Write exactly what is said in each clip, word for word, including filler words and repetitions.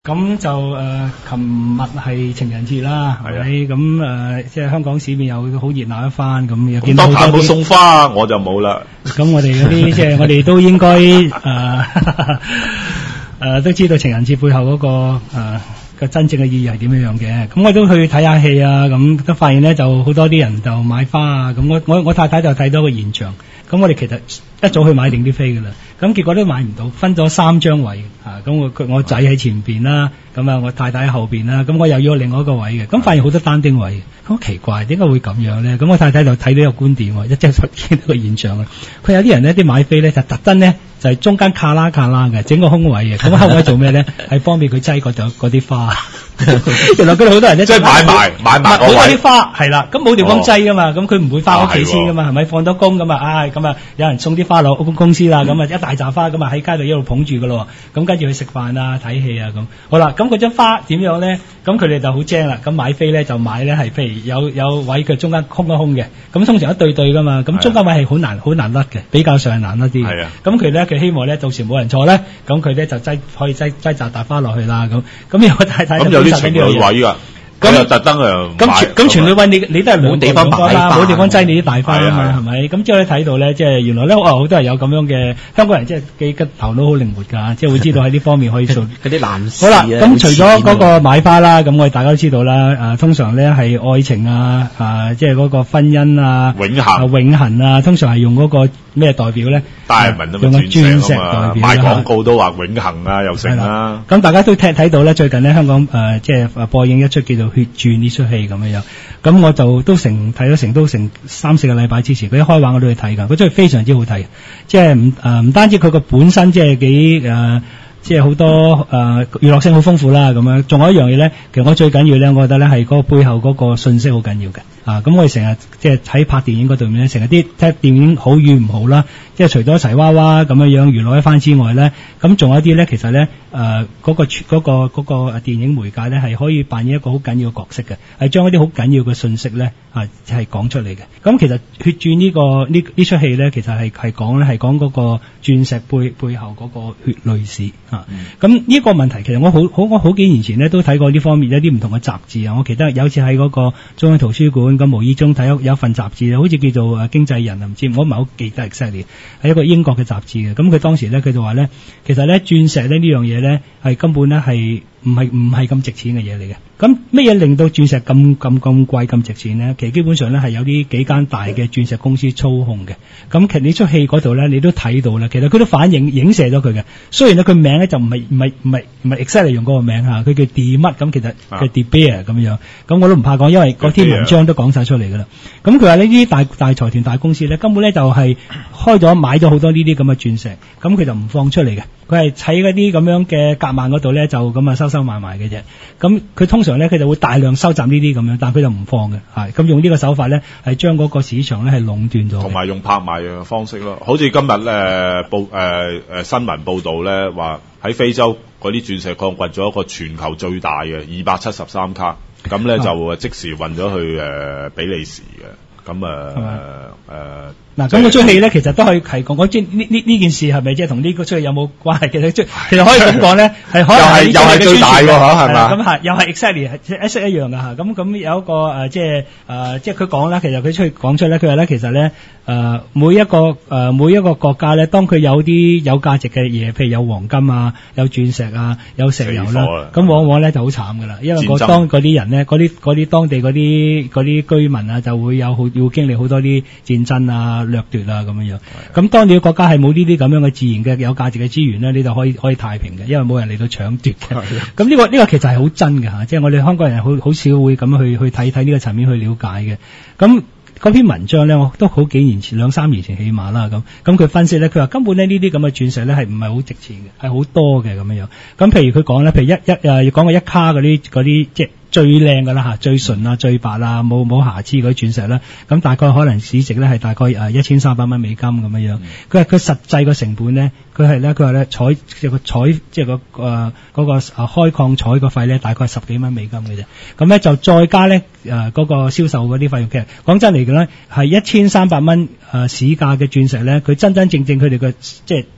咁就誒，琴日係情人節啦，係咪？咁誒，即係香港市面又好熱鬧一番，咁又見到好多啲。 當排冇送花，我就冇啦。 咁我哋嗰啲即係我哋都應該誒誒都知道情人節背後嗰個誒個真正嘅意義係點樣樣嘅。咁我都去睇下戲啊，咁都發現咧就好多啲人就買花啊。咁我我我太太就睇到個現象。咁我哋其實一早去買定啲飛㗎啦，咁結果都買唔到，分咗三張位啊！咁我我仔喺前邊啦，咁啊我太太喺後邊啦，咁我又要另外一個位嘅，咁發現好多單丁位，咁奇怪點解會咁樣咧？咁我太太就睇到個觀點喎，一即係見到個現象啊！佢有啲人咧啲買飛咧就特登咧就係、是、中間卡拉卡拉嘅，整個空位嘅，咁空位做咩咧？係方便佢擠嗰度嗰啲花。原來佢哋好多人咧即係買埋買埋好多啲花係啦，咁冇地方擠噶嘛，咁佢唔會翻屋企先噶嘛，係咪、啊、放咗工咁啊？唉，咁啊有人送啲花落公公司啦，咁啊、嗯、一大扎花咁啊喺街度一路捧住噶咯，咁跟住去食飯啊睇戲啊咁。好啦，咁嗰張花點樣咧？咁佢哋就好精啦，咁買飛咧就買咧係譬如有有位佢中間空一空嘅，咁通常一對對噶嘛，咁中間位係好難好難甩嘅，比較上係難甩啲。係啊，咁佢咧佢希望咧到時冇人坐咧，咁佢咧就擠可以擠擠扎大花落去啦咁。咁有太太咁有啲情侶位㗎。咁又特登啊！ 咁咁全女位你你都係冇地方擺啦，冇地方擠你啲大花啊嘛，係咪？咁之後咧睇到咧，即係原來咧，好多人有咁樣嘅香港人，即係幾個頭腦好靈活㗎，即係會知道喺呢方面可以做嗰啲難事。 好啦，咁除咗嗰個買花啦，咁我哋大家都知道啦，誒通常咧係愛情啊，啊即係嗰個婚姻啊， 永恆永恆啊，通常係用嗰個咩代表咧？ 大文啊嘛，鑽石啊嘛，賣廣告都話永恆啊，又成啦。 咁大家都聽睇到咧，最近咧香港誒即係播映一出叫做《血鑽》呢出戲咁樣樣，咁我就都成睇咗成都成三四個禮拜之前，佢一開畫我都去睇㗎，佢真係非常之好睇，即係唔誒唔單止佢個本身即係幾誒，即係好多誒、呃、娛樂性好豐富啦咁樣，仲有一樣嘢咧，其實我最緊要咧，我覺得咧係嗰個背後嗰個信息好緊要嘅。啊，咁我哋成日即係喺拍電影嗰度面咧，成日啲睇電影好與唔好啦，即係除咗齊娃娃咁樣樣娛樂一番之外咧，咁仲有一啲咧，其實咧誒嗰個嗰、嗰個嗰、嗰個電影媒介咧係可以扮演一個好緊要嘅角色嘅，係將一啲好緊要嘅信息咧啊係講出嚟嘅。咁其實血鑽呢、呢個呢呢出戲咧，其實係係講咧係講嗰個鑽石背背後嗰個血淚史啊。咁呢、嗯、個問題其實我好好我好幾年前咧都睇過呢方面一啲唔同嘅雜誌啊。我記得有次喺嗰個中央圖書館。咁無意中睇有有份雜誌好似叫做誒經濟人啊，唔知我唔係好記得 exactly 係一個英國嘅雜誌嘅。咁佢當時咧佢就話咧，其實咧鑽石咧呢樣嘢咧係根本咧係唔係唔係咁值錢嘅嘢嚟嘅。咁咩嘢令到鑽石咁咁咁貴咁值錢咧？其實基本上咧係有啲幾間大嘅鑽石公司操控嘅。咁其實呢出戲嗰度咧，你都睇到啦。其實佢都反映影射咗佢嘅。雖然咧佢名咧就唔係唔係唔係唔係 exactly 用嗰個名嚇，佢叫 De 乜咁，其實佢 De Beer 咁樣。咁我都唔怕講，因為嗰篇文章都講晒出嚟㗎啦。咁佢話呢啲大大財團大公司咧，根本咧就係開咗買咗好多呢啲咁嘅鑽石，咁佢就唔放出嚟嘅。佢係喺嗰啲咁樣嘅夾萬嗰度咧，就咁啊收收埋埋嘅啫。咁佢通常咧，佢就會大量收集呢啲咁樣，但係佢就唔放嘅，係咁用呢個手法咧，係將嗰個市場咧係壟斷咗。 同埋用拍賣嘅方式咯，好似今日誒、呃、報誒誒、呃、新聞報導咧，話喺非洲嗰啲鑽石礦掘咗一個全球最大嘅二百七十三卡，咁咧就即時運咗去誒、呃、比利時嘅，咁啊誒。 嗱，咁嗰出戲咧，其實都可以提講，我知呢呢呢件事係咪即係同呢個出戲有冇關係？其實其實可以咁講咧，係可能係又係最大喎嚇，係嘛？ 咁係又係 exactly 係一式一樣嘅嚇。咁咁有一個誒，即係誒，即係佢講啦。其實佢出去講出咧，佢話咧，其實咧誒，每一個誒每一個國家咧，當佢有啲有價值嘅嘢，譬如有黃金啊、有鑽石啊、有石油啦，咁往往咧就好慘噶啦，因為當嗰啲人咧，嗰啲嗰啲當地嗰啲嗰啲居民啊，就會有好要經歷好多啲戰爭啊。掠奪啊咁樣樣，咁當你個國家係冇呢啲咁樣嘅自然嘅有價值嘅資源咧，你就可以可以太平嘅，因為冇人嚟到搶奪嘅。咁呢個呢個其實係好真嘅嚇，即係我哋香港人好好少會咁去去睇睇呢個層面去了解嘅。咁嗰篇文章咧，我都好幾年前兩三年前起碼啦咁，咁佢分析咧，佢話根本咧呢啲咁嘅鑽石咧係唔係好值錢嘅，係好多嘅咁樣樣。咁譬如佢講咧，譬如一一誒要講個一卡嗰啲嗰啲即係。最靚㗎啦嚇，最純啊、最白啊、冇冇瑕疵嗰啲鑽石啦，咁大概可能市值咧係大概誒一千三百蚊美金咁樣樣。佢話佢實際個成本咧，佢係咧佢話咧採即係個採即係個誒嗰個誒開礦採個費咧，大概十幾蚊美金嘅啫。咁咧就再加咧誒嗰個銷售嗰啲費用。其實講真嚟講咧，係一千三百蚊誒市價嘅鑽石咧，佢真真正正佢哋嘅即係。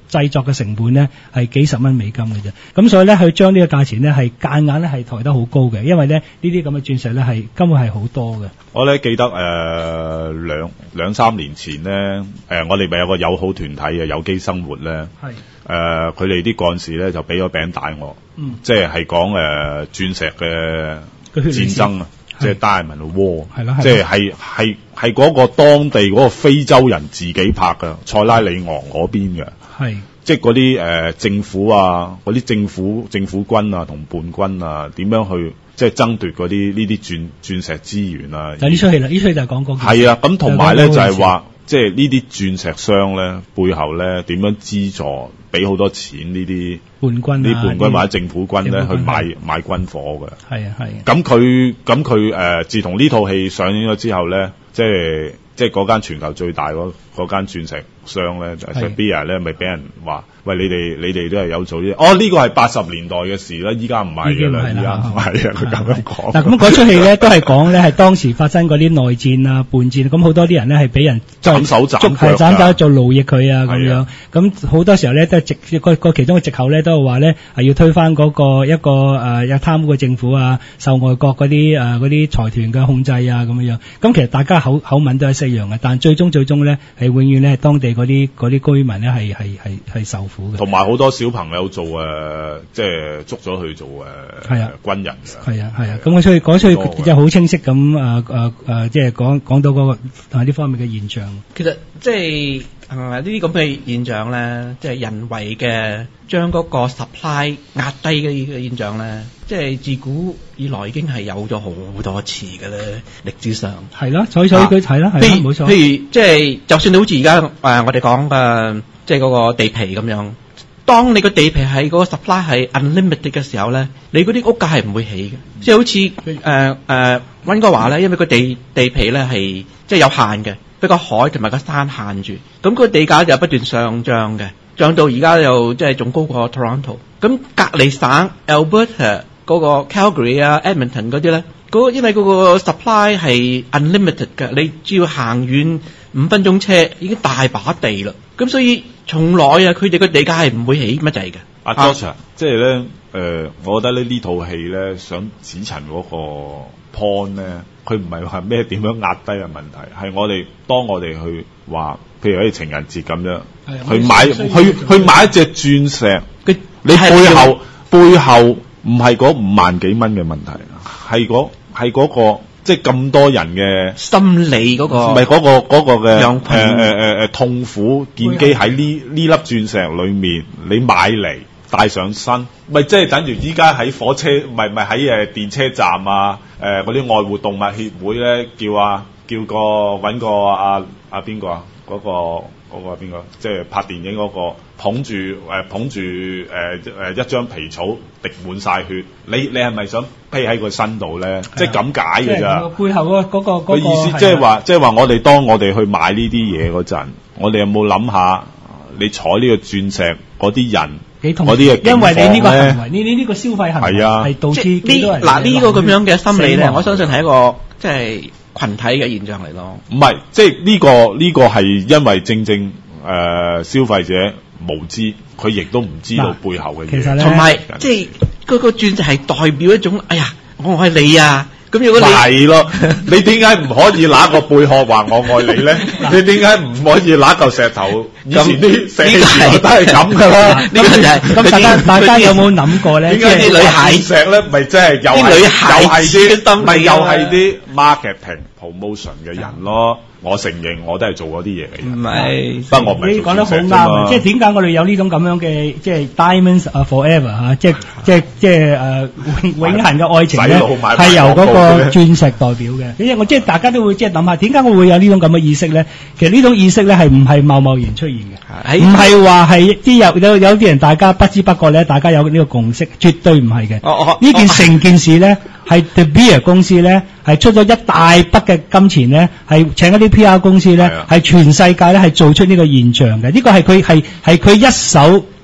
製作嘅成本咧係幾十蚊美金嘅啫。咁所以咧佢將呢個價錢咧係間硬咧係抬得好高嘅，因為咧呢啲咁嘅鑽石咧係根本係好多嘅。 我咧記得誒、呃、兩兩三年前咧誒、呃、我哋咪有個友好團體嘅有機生活咧，係誒佢哋啲幹事咧就俾咗餅帶我，嗯，即係係講誒鑽石嘅戰爭啊。即係 Diamond War， 係啦，即係係係係嗰個當地嗰個非洲人自己拍嘅，塞拉利昂嗰邊嘅，係即係嗰啲誒政府啊，嗰啲政府政府軍啊同叛軍啊，點樣去即係爭奪嗰啲呢啲鑽鑽石資源啊？ 就呢出戲啦，呢出戲就係講嗰個係啊，咁同埋咧就係話，即係呢啲鑽石商咧背後咧點樣資助，俾好多錢呢啲叛軍呢叛軍或者政府軍咧去買買軍火嘅。係啊係。咁佢咁佢誒，自從呢套戲上映咗之後咧，即係即係嗰間全球最大嗰嗰間鑽石商咧，就係 Sabia 咧，咪俾人話，喂，你哋你哋都係有做呢？哦，呢個係八十年代嘅事啦，依家唔係嘅啦，依家唔係啊，佢咁樣講。嗱，咁嗰出戲咧都係講咧係當時發生嗰啲內戰啊、叛戰，咁好多啲人咧係俾人斬手斬腳， 係斬手做奴役佢啊咁樣。咁好多時候咧都係藉個個其中嘅藉口咧都係話咧係要推翻嗰個一個誒有貪污嘅政府啊，受外國嗰啲誒嗰啲財團嘅控制啊咁樣。咁其實大家口口吻都係一樣嘅，但最終最終咧係永遠咧當地嗰啲嗰啲居民咧係係係係受苦嘅。同埋好多小朋友做誒、呃，即係捉咗去做誒、呃啊、軍人嘅。係啊係啊，咁我出去講出去就好清晰咁誒誒誒，即係講講到嗰、那個呢方面嘅現象。 其實即係誒呢啲咁嘅現象咧，即係人為嘅將嗰個 supply 壓低嘅呢個現象咧，即係自古以來已經係有咗好多次嘅咧，歷史上。係啦，所以所以佢睇啦，係啦，冇錯。譬如即係就算你好似而家誒我哋講嘅，即係嗰個地皮咁樣，當你個地皮係嗰個 supply 係 unlimited 嘅時候咧，你嗰啲屋價係唔會起嘅。即係好似誒誒溫哥華咧，因為個地地皮咧係即係有限嘅。俾個海同埋個山限住，咁個地價就不斷上漲嘅，漲到而家又即係仲高過 Toronto。咁隔離省 Alberta 嗰個 Calgary 啊、Edmonton 嗰啲咧，嗰因為嗰個 supply 係 unlimited 嘅，你只要行遠五分鐘車已經大把地啦。咁所以從來啊，佢哋個地價係唔會起乜滯嘅。阿 Josh，即係咧誒，我覺得咧呢套戲咧想指陳嗰個 point 咧。佢唔係話咩點樣壓低嘅問題，係我哋當我哋去話，譬如好似情人節咁樣，去買去去買一隻鑽石，你背後背後唔係嗰五萬幾蚊嘅問題，係嗰係嗰個即係咁多人嘅心理嗰個， 唔係嗰個嗰個嘅誒誒誒誒痛苦建基喺呢呢粒鑽石裏面，你買嚟帶上身，咪即係等於依家喺火車，咪咪喺誒電車站啊，誒嗰啲愛護動物協會咧，叫啊叫個揾個阿阿邊個啊，嗰、嗰個嗰、嗰個邊個，即係拍電影嗰、嗰個捧住誒、呃、捧住誒誒一張皮草滴滿晒血，你你係咪想披喺個身度咧？即係咁解嘅咋？ 背後嗰、嗰個嗰、嗰個意思即係話，即係話我哋當我哋去買呢啲嘢嗰陣，我哋有冇諗下你採呢個鑽石嗰啲人？嗰啲嘅， 因為你呢個行為，你你呢個消費行為係導致幾多人嗱呢個咁樣嘅心理咧，我相信係一個即係群體嘅現象嚟咯。 唔係，即係呢個呢個係因為正正誒、呃、消費者無知，佢亦都唔知道背後嘅嘢。其實同埋即係嗰個鑽石係代表一種，哎呀，我愛你啊！咁如果你係咯，你點解唔可以揦個貝殼話我愛你咧？你點解唔可以揦嚿石頭？以前啲石器都係咁噶啦。呢個就係咁，大家大家有冇諗過咧？ 點解啲女孩石咧，咪即係又係又係啲，咪又係啲 marketing promotion 嘅人咯？我承認我都係做嗰啲嘢嘅人。唔係，不過我唔係。你講得好啱，即係點解我哋有呢種咁樣嘅，即係 diamonds are forever 嚇，即係即係即係誒永永恆嘅愛情咧，係由嗰個鑽石代表嘅。因為我即係大家都會即係諗下，點解我會有呢種咁嘅意識咧？其實呢種意識咧係唔係貿貿然出現嘅，唔係話係啲有有有啲人大家不知不覺咧，大家有呢個共識，絕對唔係嘅。呢件成件事咧係 De Beers 公司咧係出咗一大筆嘅金錢咧，係請一啲 P R 公司咧，係全世界咧係做出呢個現象嘅。呢個係佢係係佢一手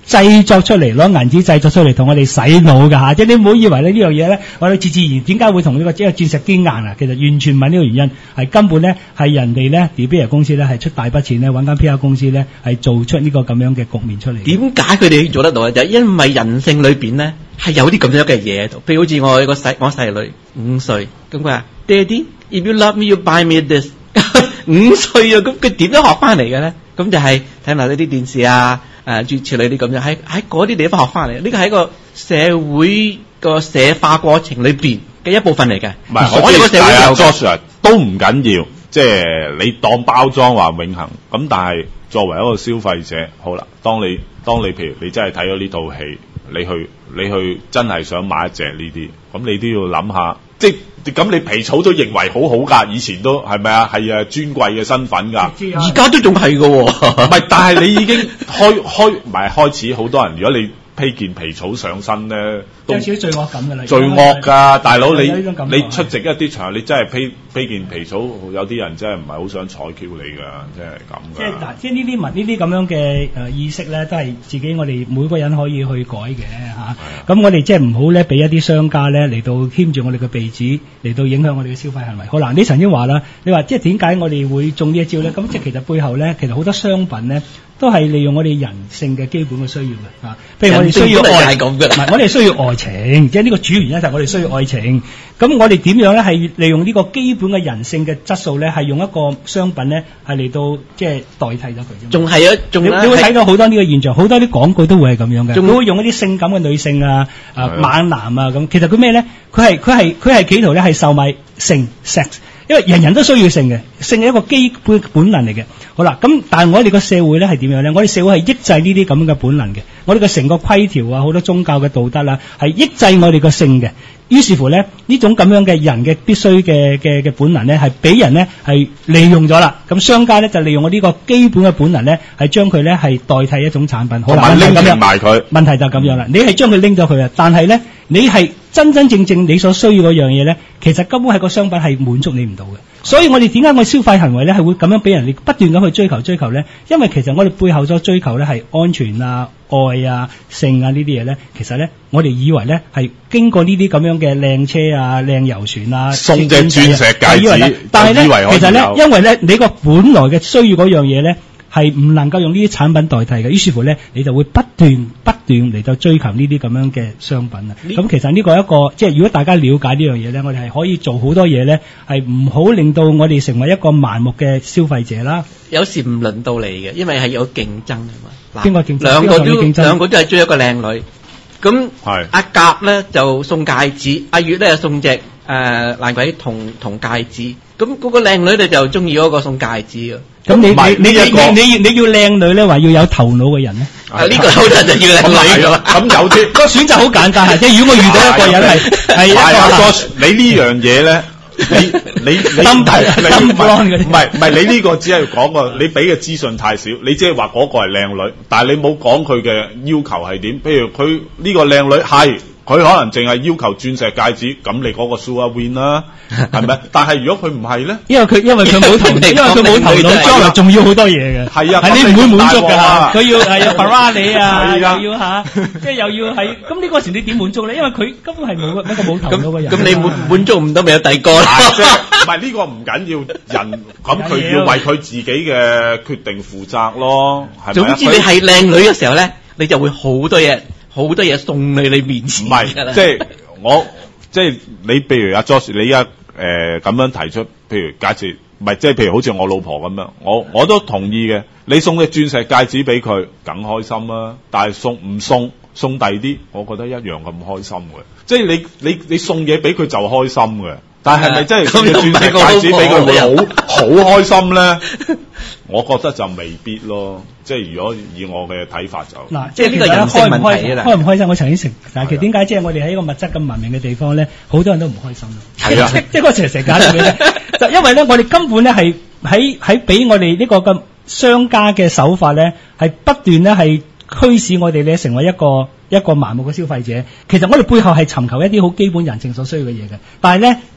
製作出嚟，攞銀紙製作出嚟同我哋洗腦㗎嚇，即係你唔好以為咧呢樣嘢咧，我哋自自然點解會同呢個即係鑽石堅硬啊？其實完全唔係呢個原因，係根本咧係人哋咧 De Beers 公司咧係出大筆錢咧揾間 P R 公司咧係做出呢個咁樣嘅局面出嚟。 點解佢哋做得到啊？就係因為人性裏邊咧係有啲咁樣嘅嘢喺度。譬如好似我個細我細女五歲，咁佢話：Daddy，if you love me，you buy me this 。五歲啊，咁佢點樣學翻嚟嘅咧？咁就係睇埋呢啲電視啊，誒諸如此類啲咁樣，喺喺嗰啲地方學翻嚟。呢個係一個社會個社化過程裏邊嘅一部分嚟嘅。 唔係， 所有個社會有 Joshua 都唔緊要，即係你當包裝話永恆咁，但係作為一個消費者，好啦，當你當你譬如你真係睇咗呢套戲，你去你去真係想買一隻呢啲，咁你都要諗下。即係咁，你皮草都認為好好㗎，以前都係咪啊？係啊，尊貴嘅身份㗎， 而家都仲係㗎喎。 唔係，但係你已經開開唔係開始，好多人如果你披件皮草上身咧，都有少少罪惡感㗎啦。 罪惡㗎，大佬你你出席一啲場，你真係披披件皮草，有啲人真係唔係好想睬 Q 你㗎，真係咁㗎。 即係嗱，即係呢啲文呢啲咁樣嘅誒意識咧，都係自己我哋每個人可以去改嘅嚇。咁我哋即係唔好咧，俾一啲商家咧嚟到牽住我哋嘅鼻子，嚟到影響我哋嘅消費行為。好嗱，你曾經話啦，你話即係點解我哋會中呢一招咧？咁即係其實背後咧，其實好多商品咧都係利用我哋人性嘅基本嘅需要嘅嚇。譬如我哋需要愛，唔係我哋需要愛情，即係呢個主要原因就係我哋需要愛情。咁我哋點樣咧係利用呢個基本嘅人性嘅質素咧，係用一個商品咧係嚟到即係代替咗佢啫。 仲係啊，仲你你會睇到好多呢個現象，好多啲廣告都會係咁樣嘅，仲會用一啲性感嘅女性啊、啊猛男啊咁。其實佢咩咧？佢係佢係佢係企圖咧係售賣性 sex。因為人人都需要性嘅，性係一個基本本能嚟嘅。好啦，咁但係我哋個社會咧係點樣咧？我哋社會係抑制呢啲咁嘅本能嘅。我哋嘅成個規條啊，好多宗教嘅道德啦，係抑制我哋個性嘅。於是乎咧，呢種咁樣嘅人嘅必須嘅嘅嘅本能咧，係俾人咧係利用咗啦。咁商家咧就利用我呢個基本嘅本能咧，係將佢咧係代替一種產品。好啦， 拎咁樣埋佢。 問題就咁樣啦，你係將佢拎咗佢啊，但係咧你係真真正正你所需要嗰樣嘢咧，其實根本係個商品係滿足你唔到嘅。所以我哋點解我消費行為咧係會咁樣俾人哋不斷咁去追求追求咧？因為其實我哋背後所追求咧係安全啊、愛啊、性啊呢啲嘢咧，其實咧我哋以為咧係經過呢啲咁樣嘅靚車啊、靚遊船啊， 送隻鑽石戒指， 但係咧其實咧因為咧你個本來嘅需要嗰樣嘢咧係唔能夠用呢啲產品代替嘅，於是乎咧你就會不斷不斷嚟到追求呢啲咁樣嘅商品啊。咁其實呢個一個即係如果大家了解呢樣嘢咧，我哋係可以做好多嘢咧，係唔好令到我哋成為一個盲目嘅消費者啦。 有時唔輪到你嘅，因為係有競爭啊嘛。 邊個競爭？ 兩個都競爭兩個都係追一個靚女。咁阿甲咧就送戒指，阿月咧就送隻誒爛鬼銅銅戒指。咁嗰個靚女咧就中意嗰個送戒指啊。 咁你你你你你你要靚女咧，話要有頭腦嘅人咧？ 啊呢個好多就要靚女㗎啦。 咁有啲個選擇好簡單，係即係如果我遇到一個人係係一個， 你呢樣嘢咧，你你你心態你唔係唔係唔係你呢個只係講個，你俾嘅資訊太少，你只係話嗰個係靚女，但係你冇講佢嘅要求係點。譬如佢呢個靚女係。佢可能淨係要求鑽石戒指，咁你嗰個 sure win 啦，係咪？但係如果佢唔係咧， 因為佢因為佢冇頭腦，因為佢冇頭腦，將來仲要好多嘢嘅。 係啊， 係你唔會滿足㗎。佢要係有 Ferrari 啊， 係啊又要嚇，即係又要係。咁呢個時你點滿足咧？因為佢根本係冇一個冇頭腦嘅人。 咁你滿滿足唔到，咪有第二個啦。 即係唔係呢個唔緊要，人咁佢要為佢自己嘅決定負責咯，係咪？ 總之你係靚女嘅時候咧，你就會好多嘢。好多嘢送你你面前， 唔係即係我即係你，譬如阿 Josh，你而家誒咁樣提出，譬如假設唔係即係譬如好似我老婆咁樣，我我都同意嘅。你送隻鑽石戒指俾佢，梗開心啦。但係送唔送送第啲，我覺得一樣咁開心嘅。即係你你你送嘢俾佢就開心嘅，但係咪真係送隻鑽石戒指俾佢會好好開心咧？我覺得就未必咯，即係如果以我嘅睇法就嗱，即係呢個人性問題啊！開唔開心？我曾經食，但係其實點解即係我哋喺一個物質咁文明嘅地方咧，好多人都唔開心咯。 係啊， 即係嗰成成假嘅咧，就因為咧，我哋根本咧係喺喺俾我哋呢個咁商家嘅手法咧，係不斷咧係驅使我哋咧成為一個一個盲目嘅消費者。其實我哋背後係尋求一啲好基本人性所需要嘅嘢嘅，但係咧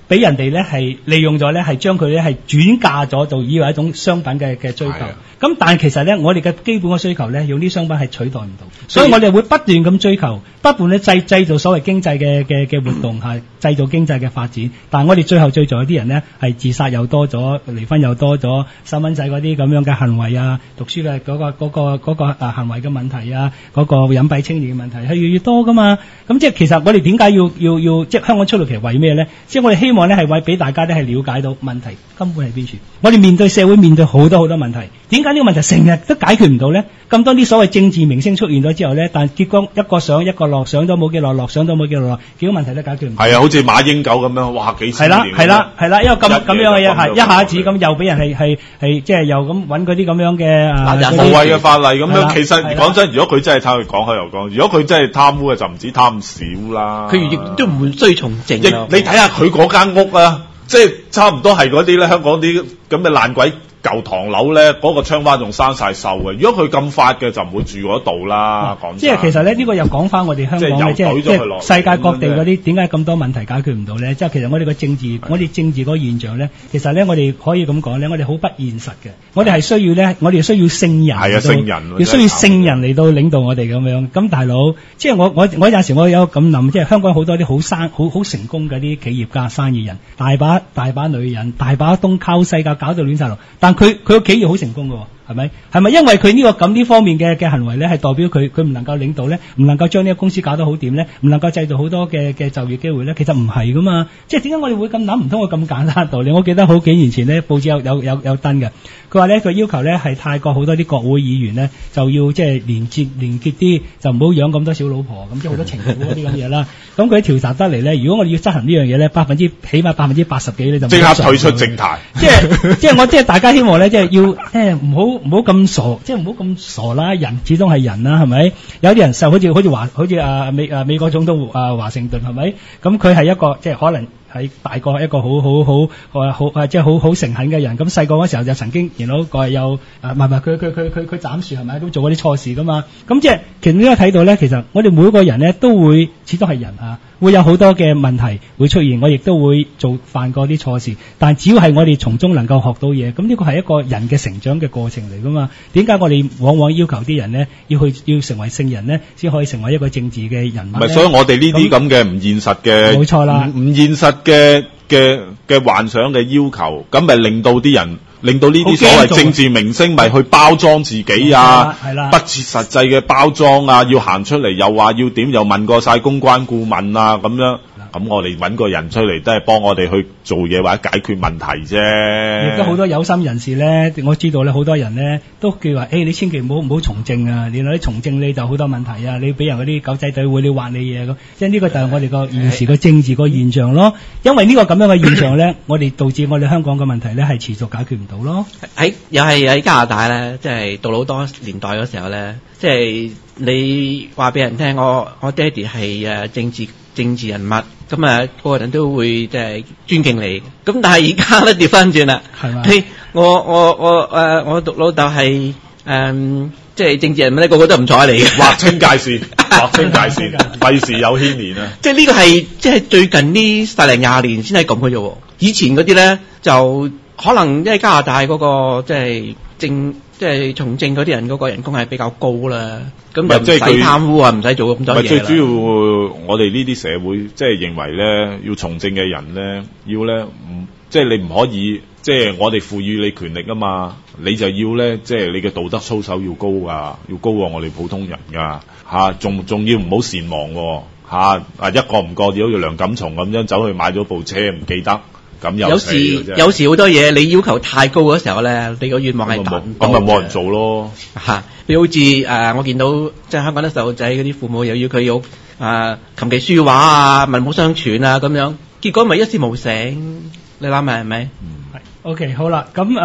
俾人哋咧係利用咗咧，係將佢咧係轉嫁咗做以為一種商品嘅嘅追求。咁但係其實咧，我哋嘅基本嘅需求咧，用啲商品係取代唔到，所以我哋會不斷咁追求，不斷咧製製造所謂經濟嘅嘅嘅活動，係製造經濟嘅發展。但係我哋最後最在有啲人咧係自殺又多咗，離婚又多咗，細蚊仔嗰啲咁樣嘅行為啊，讀書嘅嗰個嗰個嗰個啊行為嘅問題啊，嗰個隱蔽青年嘅問題係越越多噶嘛。咁即係其實我哋點解要要要即係香港出路其實為咩咧？即係我哋希望咧係為俾大家咧係了解到問題根本係邊處。我哋面對社會面對好多好多問題，點解呢個問題成日都解決唔到咧？咁多啲所謂政治明星出現咗之後咧，但結果一個上一個落，上咗冇幾落，落上咗冇幾落，幾個問題都解決唔到。 係啊，好似馬英九咁樣，哇幾千年。 係啦係啦係啦，因為咁咁樣嘅嘢係一下子咁又俾人係係係即係又咁揾嗰啲咁樣嘅啊無謂嘅法例咁樣。其實講真，如果佢真係貪，佢講開又講，如果佢真係貪污嘅，就唔止貪少啦。 佢亦都唔會追從政。 你睇下佢嗰間屋啊，即係差唔多係嗰啲咧，香港啲咁嘅爛鬼舊唐樓咧，嗰、那個窗花仲生晒鏽嘅。如果佢咁發嘅，就唔會住嗰度啦。講、嗯、 即係其實咧，呢、這個又講翻我哋香港嘅，即係即係世界各地嗰啲點解咁多問題解決唔到咧？即係其實我哋個政治，我哋政治嗰個現象咧，其實咧我哋可以咁講咧，我哋好不現實嘅。我哋係需要咧，我哋需要聖人， 係啊，聖人， 要需要聖人嚟到領導我哋咁樣。咁大佬，即係我我我有陣時我有咁諗，即係香港好多啲好生好好成功嘅啲企業家、生意人，大把大把女人，大把東溝西搞，搞到亂晒龍，但佢佢個企業好成功嘅喎。係咪？係咪因為佢呢、這個咁呢方面嘅嘅行為咧，係代表佢佢唔能夠領導咧，唔能夠將呢個公司搞得好掂咧，唔能夠製造好多嘅嘅就業機會咧？其實唔係噶嘛，即係點解我哋會咁諗？唔通我咁簡單道理？我記得好幾年前咧，報紙有有有有登嘅，佢話咧佢要求咧係泰國好多啲國會議員咧就要即係連接連結啲，就唔好養咁多小老婆咁，即係好多情婦嗰啲咁嘢啦。咁佢調查得嚟咧，如果我哋要執行呢樣嘢咧，百分之起碼百分之八十幾咧就即刻退出政壇。即係即係我即係大家希望咧，即係要誒唔好。唔好咁傻，即係唔好咁傻啦！人始終係人啦，係咪？有啲人就好似好似華，好似啊美啊美國總統啊華盛頓係咪？咁佢係一個即係可能係大個一個好好好好啊即係好好誠懇嘅人。咁細個嗰時候就曾經然後個有啊唔係唔係佢佢佢佢佢斬樹係咪？都做嗰啲錯事噶嘛。咁即係其實應該睇到咧，其實我哋每一個人咧都會始終係人啊，會有好多嘅問題會出現，我亦都會做犯過啲錯事。但只要係我哋從中能夠學到嘢，咁呢個係一個人嘅成長嘅過程嚟噶嘛。點解我哋往往要求啲人咧要去要成為聖人咧，先可以成為一個政治嘅人物？ 唔係，所以我哋呢啲咁嘅唔現實嘅， 冇錯啦， 唔現實嘅嘅嘅幻想嘅要求，咁咪令到啲人，令到呢啲所謂政治明星咪去包裝自己啊，不切實際嘅包裝啊，要行出嚟又話要點，又問過晒公關顧問啊咁樣。咁我哋揾個人出嚟都係幫我哋去做嘢或者解決問題啫。亦都好多有心人士咧，我知道咧，好多人咧都叫話，誒、欸、你千祈唔好唔好從政啊！你攞啲從政你就好多問題啊！你俾人嗰啲狗仔隊會你挖你嘢咁，即係呢個就係我哋個現時個政治個現象咯。因為呢個咁樣嘅現象咧，我哋導致我哋香港嘅問題咧係持續解決唔到咯。喺又係喺加拿大咧，即係杜魯多年代嗰時候咧，即係你話俾人聽，我我爹哋係誒政治。政治人物咁啊，個個人都會即係尊敬你。咁但係而家咧調翻轉啦，係嘛？我我我誒、呃、我讀老豆係誒即係政治人物咧，個個都唔睬你嘅，劃清界線，劃清界線，費事有牽連啊！即係呢個係即係最近呢十零廿年先係咁嘅啫。以前嗰啲咧就可能因為加拿大嗰、那個即係政即係從政嗰啲人嗰個人工係比較高啦。咁就唔使貪污啊，唔使做咁多嘢啦。最主要我哋呢啲社會即係認為咧，要從政嘅人咧，要咧唔即係你唔可以，即係我哋賦予你權力啊嘛，你就要咧，即係你嘅道德操守要高噶，要高過我哋普通人噶嚇，仲仲要唔好善忘喎嚇啊！一個唔覺意好似梁錦松咁樣走去買咗部車唔記得。咁有時有時好多嘢你要求太高嗰時候咧，你個願望係達唔到嘅。咁咪冇人做咯嚇。你好似誒、呃，我見到即係香港啲細路仔嗰啲父母又要佢要誒琴棋書畫啊、文武雙全啊咁樣，結果咪一事無成。你諗下係咪？嗯，係。OK，好啦，咁誒。呃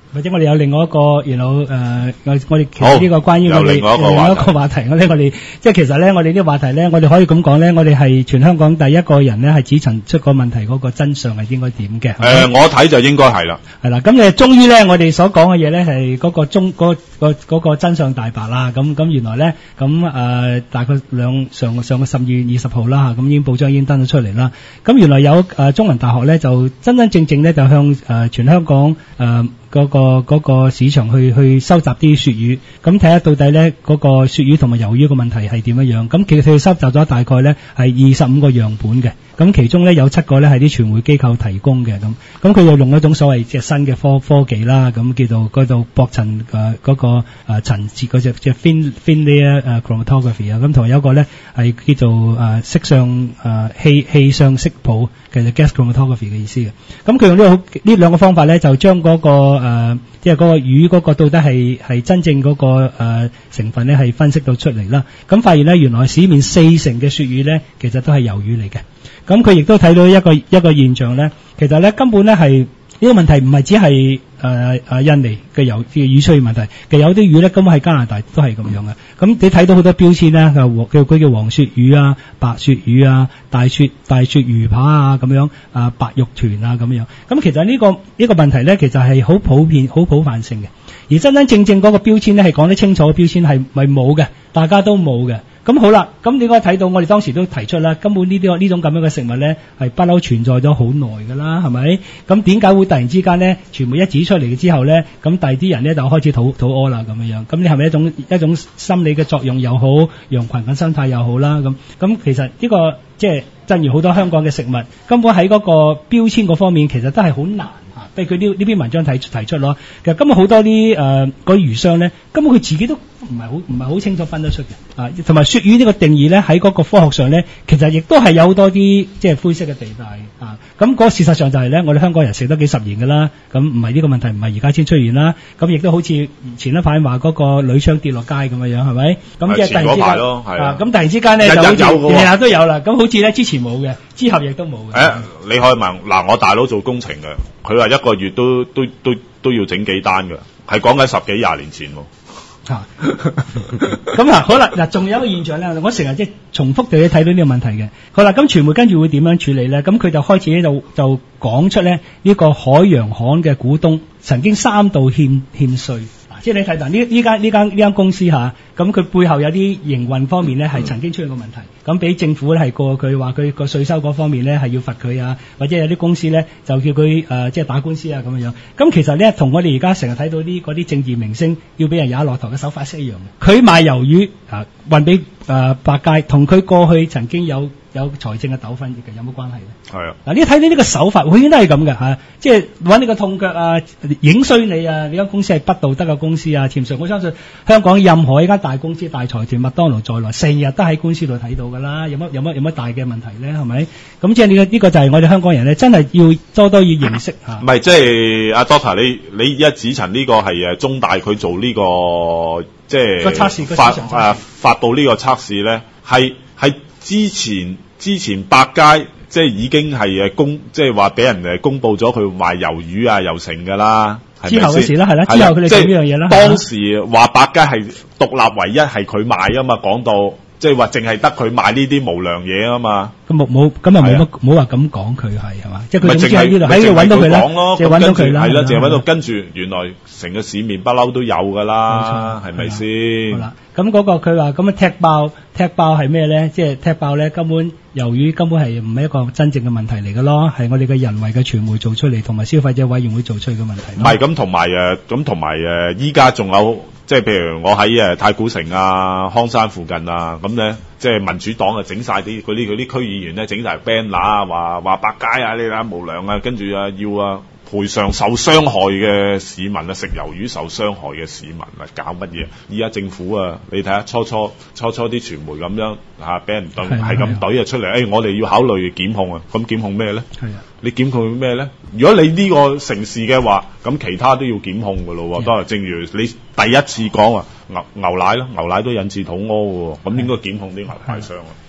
或者我哋有另外一個，然後誒，我我哋其實呢個關於我哋另外一個話題， 另外一個話題咧，我哋即係其實咧，我哋呢個話題咧，我哋可以咁講咧，我哋係全香港第一個人咧，係指陳出個問題嗰個真相係應該點嘅。誒、 呃，我睇就應該係啦。 係啦，咁誒，終於咧，我哋所講嘅嘢咧，係嗰個中嗰、嗰個嗰個真相大白啦。咁咁原來咧，咁誒、呃、大概兩上上個十二月二十號啦嚇，咁已經報章已經登咗出嚟啦。咁原來有誒、呃、中文大學咧，就真真正正咧，就向誒、呃、全香港誒。呃嗰、那個嗰、那個市場去去收集啲鱈魚，咁睇下到底咧嗰、那個鱈魚同埋魷魚嘅問題係點樣樣。咁其實佢收集咗大概咧係二十五個樣本嘅，咁其中咧有七個咧係啲傳媒機構提供嘅，咁咁佢就用一種所謂即係新嘅科科技啦，咁叫做嗰度薄層誒嗰個誒層次嗰隻即係 thin thin layer 誒 chromatography 啊，咁同埋有一個咧係叫做誒色相誒氣氣相色譜，其實 gas chromatography 嘅意思嘅。咁佢用呢個呢兩個方法咧，就將嗰、那個誒、呃、即係嗰個魚嗰個到底係係真正嗰、那個誒、呃、成分咧係分析到出嚟啦。咁發現咧原來市面四成嘅鱈魚咧其實都係魷魚嚟嘅。咁佢亦都睇到一個一個現象咧，其實咧根本咧係呢個問題唔係只係誒誒印尼嘅魷嘅魚出現問題，其實有啲魚咧根本喺加拿大都係咁樣嘅。咁你睇到好多標籤咧，叫佢叫黃鱈魚啊、白鱈魚啊、大鱈大鱈魚扒啊咁樣啊、白肉豚啊咁樣。咁其實呢、這個呢、這個問題咧，其實係好普遍、好普遍性嘅。而真真正正嗰個標籤咧係講得清楚嘅標籤係咪冇嘅？大家都冇嘅。咁好啦，咁你應該睇到我哋當時都提出啦，根本呢啲呢種咁樣嘅食物咧係不嬲存在咗好耐㗎啦，係咪？咁點解會突然之間咧，傳媒一指出嚟嘅之後咧，咁第二啲人咧就開始肚肚屙啦咁樣樣？咁你係咪一種一種心理嘅作用又好，羊群嘅生態又好啦？咁咁其實呢、這個即係正如好多香港嘅食物，根本喺嗰個標籤嗰方面其實都係好難。譬如佢呢呢篇文章提提出咯，其實今日好多啲誒嗰啲魚商咧，根本佢自己都唔係好唔係好清楚分得出嘅啊，同埋鱈魚呢個定義咧喺嗰個科學上咧，其實亦都係有好多啲即係灰色嘅地帶啊。咁、那、嗰個事實上就係咧，我哋香港人食得幾十年㗎啦，咁唔係呢個問題唔係而家先出現啦。咁亦都好似前一排話嗰個鋁窗跌落街咁嘅樣係咪？咁即係突然之間啊，咁突然之間咧就好似日日都有啦。咁好似咧之前冇嘅，之後亦都冇嘅。 誒、欸，你可以問嗱，我大佬做工程嘅。佢話一個月都都都都要整幾單㗎，係講緊十幾廿年前喎。嚇，咁啊，好啦，嗱，仲有一個現象咧，我成日即係重複地睇到呢個問題嘅。好啦，咁傳媒跟住會點樣處理咧？咁佢就開始咧就就講出咧呢個海洋行嘅股東曾經三度欠欠稅。即係你睇嗱呢呢間呢間呢間公司嚇，咁佢背後有啲營運方面咧係曾經出現過問題，咁俾政府咧係過佢話佢個稅收嗰方面咧係要罰佢啊，或者有啲公司咧就叫佢誒、呃、即係打官司啊咁樣樣。咁其實咧同我哋而家成日睇到啲嗰啲政治明星要俾人踩落頭嘅手法係一樣嘅。佢賣魷魚啊運俾誒百佳，同佢過去曾經有有財政嘅糾紛嘅有冇關係咧？係啊，嗱你睇到呢個手法，永遠都係咁嘅嚇，即係揾你個痛腳啊，影衰你啊！你間公司係不道德嘅公司啊，潛水。我相信香港任何一間大公司、大財團、麥當勞在內，成日都喺官司度睇到㗎啦。有乜有乜有乜大嘅問題咧？係咪？咁即係呢個呢個就係我哋香港人咧，真係要多多要認識嚇。唔係，即係阿 Doctor，你你一指陳呢個係誒中大佢做呢個即係個測試發誒發布呢個測試咧，係係之前。之前百佳即係已經係誒公，即係話俾人誒公佈咗佢賣魷魚啊又成㗎啦，係咪先？之後嘅事啦，係啦，之後佢哋做呢樣嘢啦。當時話百佳係獨立唯一係佢賣啊嘛，講到即係話淨係得佢賣呢啲無良嘢啊嘛。咁冇冇咁啊冇乜冇話咁講佢係係嘛？即係佢總之喺呢度喺呢度揾到佢啦，即係揾到佢啦。係啦，淨係揾到跟住原來成個市面不嬲都有㗎啦，係咪先？好啦，咁嗰個佢話咁啊踢爆踢爆係咩咧？即係踢爆咧根本魷魚根本係唔係一個真正嘅問題嚟㗎咯，係我哋嘅人為嘅傳媒做出嚟，同埋消費者委員會做出嚟嘅問題。唔係咁同埋誒，咁同埋誒，依家仲有即係譬如我喺誒太古城啊、康山附近啊，咁咧即係民主黨啊整晒啲嗰啲嗰啲區議員咧整晒 banner 啊，話話百佳啊呢啲無良啊，跟住啊要啊賠償受傷害嘅市民啊，食魷魚受傷害嘅市民啊，搞乜嘢？依家政府啊，你睇下初初初初啲傳媒咁樣嚇俾人懟，係咁懟啊出嚟，誒、哎、我哋要考慮檢控啊，咁檢控咩咧？係啊，你檢控咩咧？如果你呢個城市嘅話，咁其他都要檢控㗎咯喎，都係正如你第一次講啊，牛牛奶咯，牛奶都引致肚屙嘅喎，咁應該檢控啲牛奶商啊。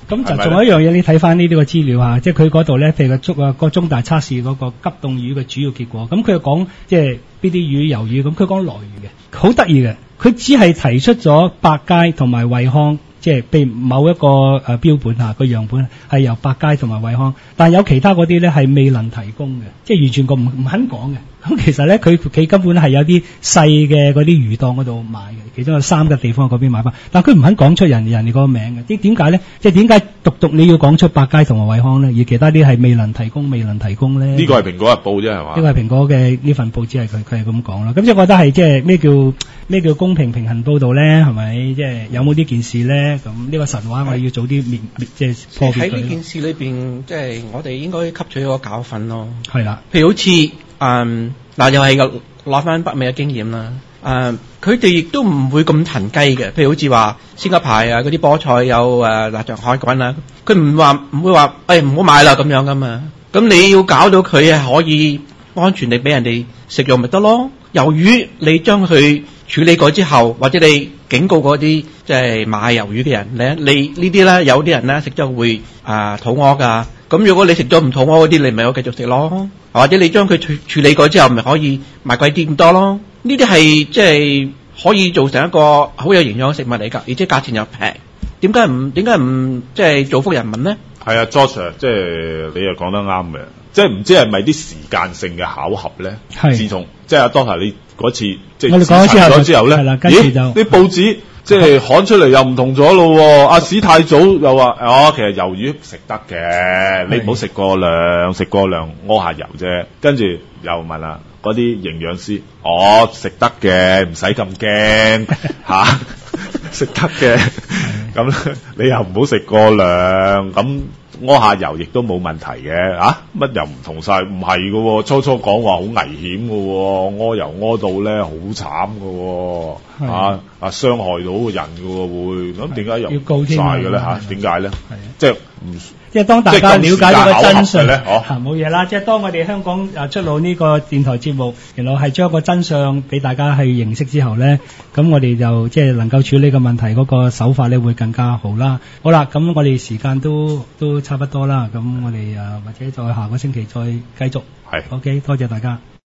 咁就仲有一樣嘢，你睇翻呢啲個資料嚇，即係佢嗰度咧，譬如個中啊個中大測試嗰個急凍魚嘅主要結果，咁佢又講即係邊啲魚魷魚，咁佢講來魚嘅，好得意嘅，佢只係提出咗百佳同埋惠康。即係譬如某一個誒、呃、標本嚇個樣本係由百佳同埋惠康，但係有其他嗰啲咧係未能提供嘅，即係完全個唔唔肯講嘅。咁其實咧佢佢根本係有啲細嘅嗰啲魚檔嗰度買嘅，其中有三個地方嗰邊買翻，但係佢唔肯講出人人哋嗰個名嘅。啲點解咧？即係點解獨獨你要講出百佳同埋惠康咧，而其他啲係未能提供、未能提供咧？ 呢個係蘋果日報啫係嘛？ 呢個係蘋果嘅呢份報紙係佢佢係咁講啦。咁即係我覺得係即係咩叫咩叫公平平衡報導咧？係咪即係有冇呢件事咧？咁呢個神話我哋要早啲滅滅即係破滅佢。 喺呢件事裏邊，即係我哋應該吸取一個教訓咯。 係啦， 譬如好似嗯嗱，又係攞翻北美嘅經驗啦。誒，佢哋亦都唔會咁騰雞嘅。譬如好似話鮮雞排啊，嗰啲菠菜有誒臘腸海滾啊，佢唔話唔會話誒唔好買啦咁樣噶嘛。咁你要搞到佢係可以安全地俾人哋食用咪得咯？魷魚你將佢處理過之後，或者你警告嗰啲即係買魷魚嘅人咧，你呢啲咧有啲人咧食咗會啊肚屙㗎。咁如果你食咗唔肚屙嗰啲，你咪可以繼續食咯。或者你將佢處處理過之後，咪可以賣貴啲咁多咯。呢啲係即係可以做成一個好有營養嘅食物嚟㗎，而且價錢又平。點解唔點解唔即係造福人民咧？ 係啊 George， 即係你又講得啱嘅，即係唔知係咪啲時間性嘅巧合咧？ 係自從即係當係你嗰次即係我哋講咗之後咗之後咧， 係啦，跟住就咦啲報紙即係刊出嚟又唔同咗咯喎！阿史太祖又話：哦，其實魷魚食得嘅，你唔好食過量，食過量屙下油啫。跟住又問啦，嗰啲營養師：哦，食得嘅，唔使咁驚嚇，食得嘅。咁你又唔好食過量，咁屙下油亦都冇問題嘅嚇，乜又唔同晒？唔係嘅喎，初初講話好危險嘅喎，屙油屙到咧好慘嘅喎，啊啊傷害到個人嘅喎會，咁點解又唔晒嘅咧嚇？點解咧？即係唔即係當大家了解咗個真相咧，哦冇嘢啦。即係當我哋香港啊出爐呢個電台節目，原來係將個真相俾大家去認識之後咧，咁我哋就即係能夠處理個問題嗰個手法咧會更加好啦。好啦，咁我哋時間都都差不多啦，咁我哋啊或者再下個星期再繼續。 係 OK，多謝大家。